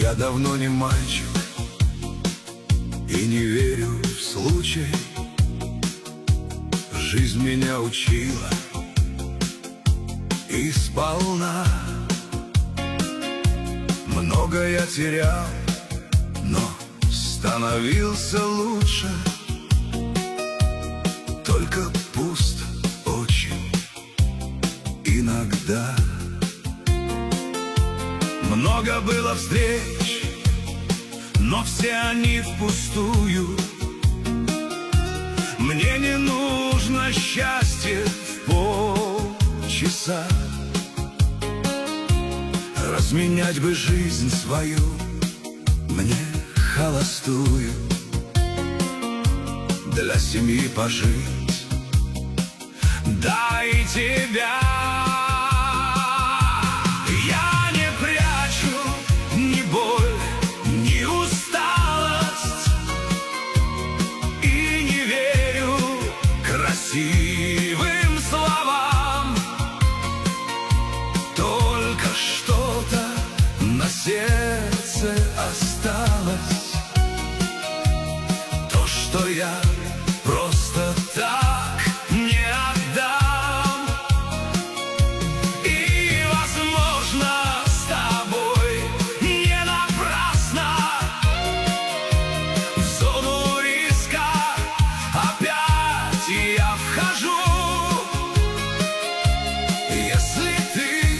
Я давно не мальчик и не верю в случай. Жизнь меня учила и сполна. Много я терял, но становился лучше. Только пусто очень иногда. Много было встреч, но все они впустую. Мне не нужно счастье в полчаса. Разменять бы жизнь свою, мне холостую, для семьи пожить, да и тебя. Я не прячу ни боль, ни усталость, и не верю красивым словам. Только что-то на сердце осталось, то, что я просто так не отдам. И, возможно, с тобой не напрасно в зону риска опять я вхожу. Если ты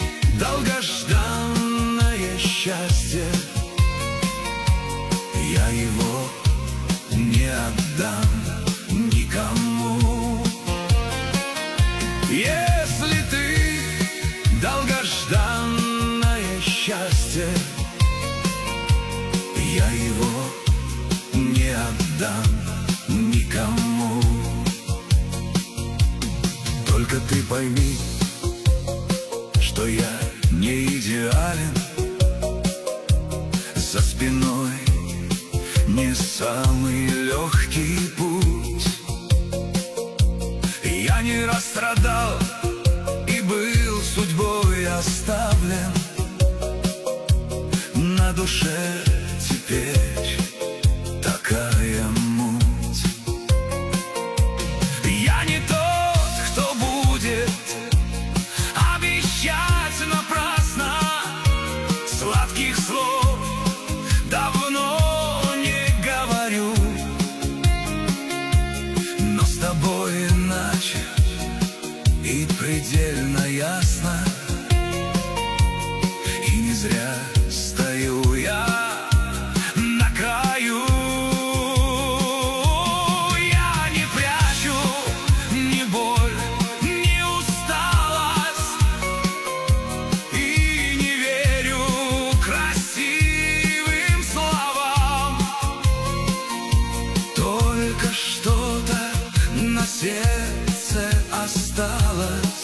долгожданное счастье, я его не отдам никому. Если ты долгожданное счастье, я его не отдам никому. Только ты пойми, что я не идеален. За спиной не самый легкий путь. Я не расстрадал и был судьбой оставлен. На душе теперь такая муть. Я не тот, кто будет обещать напрасно. Сладких слов давно не говорю, но с тобой иначе и предельно ясно. И не зря стою я на краю. Я не прячу ни боль, ни усталость, и не верю красивым словам. Только что-то на сердце осталось,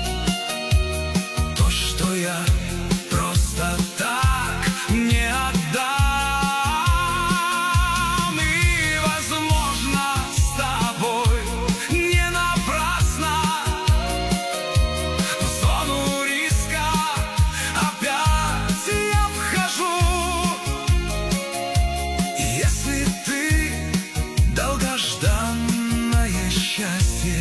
то, что я просто так не отдам. И, возможно, с тобой не напрасно в зону риска опять я вхожу. Если ты долгожданное счастье,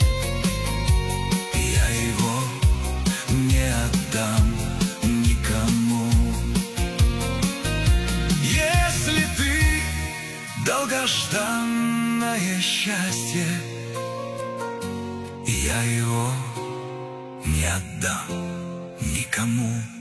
я его не отдам никому. Если ты долгожданное счастье, я его не отдам никому.